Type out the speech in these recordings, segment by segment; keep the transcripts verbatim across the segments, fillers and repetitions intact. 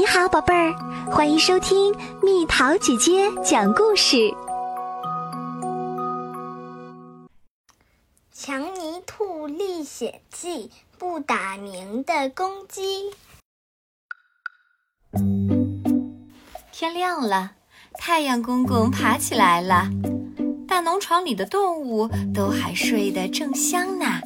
好，宝贝儿，欢迎收听蜜桃姐姐讲故事。 强尼兔历险记：不打鸣的公鸡。 天亮了，太阳公公爬起来了，大农场里的动物都还睡得正香呢。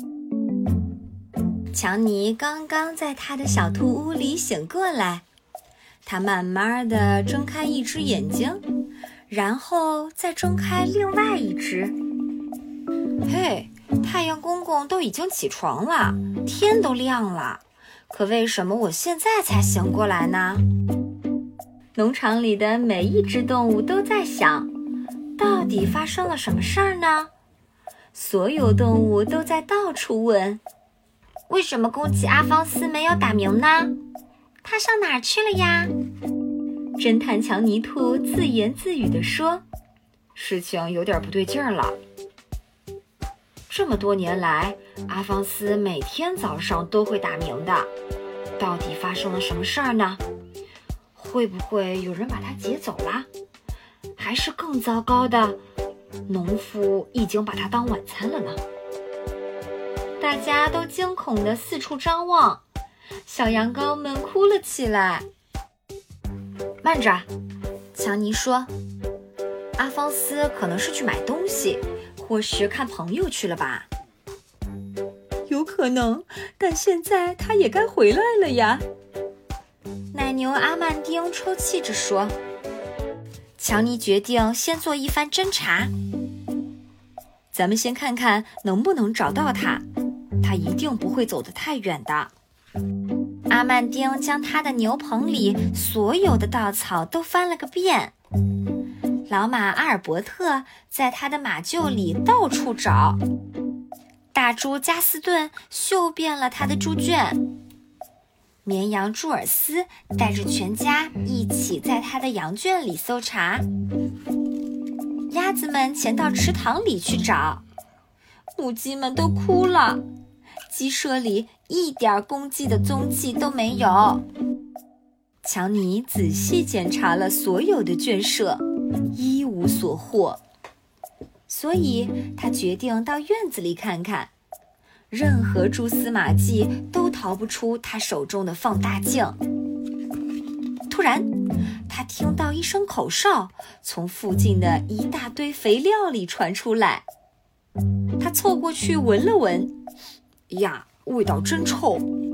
强尼刚刚在他的小兔屋里醒过来，他慢慢地睁开一只眼睛，然后再睁开另外一只。嘿，太阳公公都已经起床了，天都亮了，可为什么我现在才醒过来呢？农场里的每一只动物都在想，到底发生了什么事儿呢？所有动物都在到处问，为什么公鸡阿方斯没有打鸣呢？他上哪儿去了呀？侦探强尼兔自言自语地说，事情有点不对劲儿了。这么多年来，阿方斯每天早上都会打鸣的，到底发生了什么事儿呢？会不会有人把它劫走了？还是更糟糕的，农夫已经把它当晚餐了呢？大家都惊恐地四处张望，小羊羔们哭了起来。慢着，强尼说，阿方斯可能是去买东西，或是看朋友去了吧。有可能，但现在他也该回来了呀。奶牛阿曼丁抽泣着说。强尼决定先做一番侦查，咱们先看看能不能找到他，他一定不会走得太远的。阿曼丁将他的牛棚里所有的稻草都翻了个遍，老马阿尔伯特在他的马厩里到处找，大猪加斯顿嗅遍了他的猪圈，绵羊朱尔斯带着全家一起在他的羊圈里搜查，鸭子们潜到池塘里去找，母鸡们都哭了，鸡舍里一点公鸡的踪迹都没有。强尼仔细检查了所有的圈舍，一无所获，所以他决定到院子里看看，任何蛛丝马迹都逃不出他手中的放大镜。突然，他听到一声口哨从附近的一大堆肥料里传出来，他凑过去闻了闻，呀，味道真臭。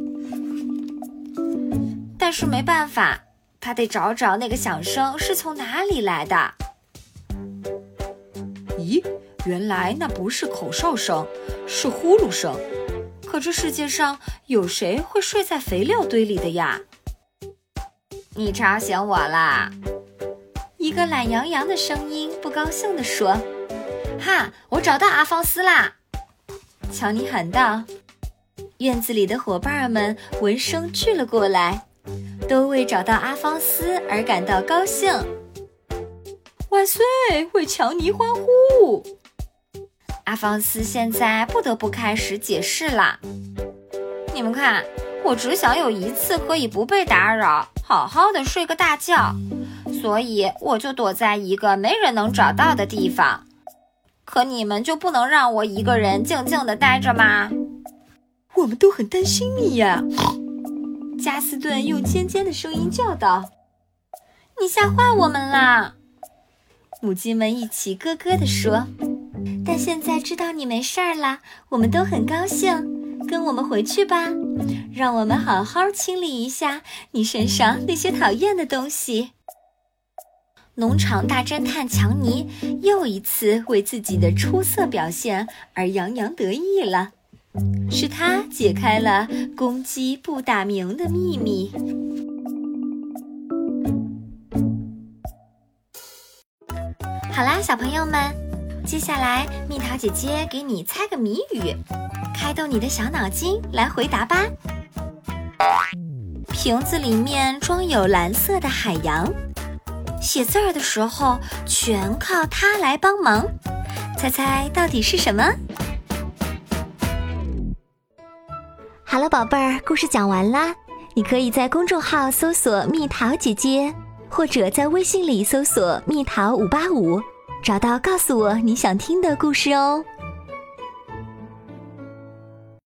但是没办法，他得找找那个响声是从哪里来的。咦，原来那不是口哨声，是呼噜声。可这世界上有谁会睡在肥料堆里的呀？你吵醒我啦！一个懒洋洋的声音不高兴地说。哈，我找到阿方斯啦！乔尼喊道。院子里的伙伴们闻声聚了过来，都为找到阿方斯而感到高兴。万岁！为强尼欢呼！阿方斯现在不得不开始解释了。你们看，我只想有一次可以不被打扰，好好的睡个大觉，所以我就躲在一个没人能找到的地方。可你们就不能让我一个人静静地待着吗？我们都很担心你呀，加斯顿用尖尖的声音叫道。你吓坏我们啦！母鸡们一起咯咯地说。但现在知道你没事儿了，我们都很高兴，跟我们回去吧，让我们好好清理一下你身上那些讨厌的东西。农场大侦探强尼又一次为自己的出色表现而洋洋得意了，是他解开了公鸡不打鸣的秘密。好啦，小朋友们，接下来蜜桃姐姐给你猜个谜语，开动你的小脑筋来回答吧。瓶子里面装有蓝色的海洋，写字儿的时候全靠它来帮忙，猜猜到底是什么？ 好了，宝贝儿，故事讲完啦。 你可以在公众号搜索蜜桃姐姐，或者在微信里搜索蜜桃五八五，找到告诉我你想听的故事哦。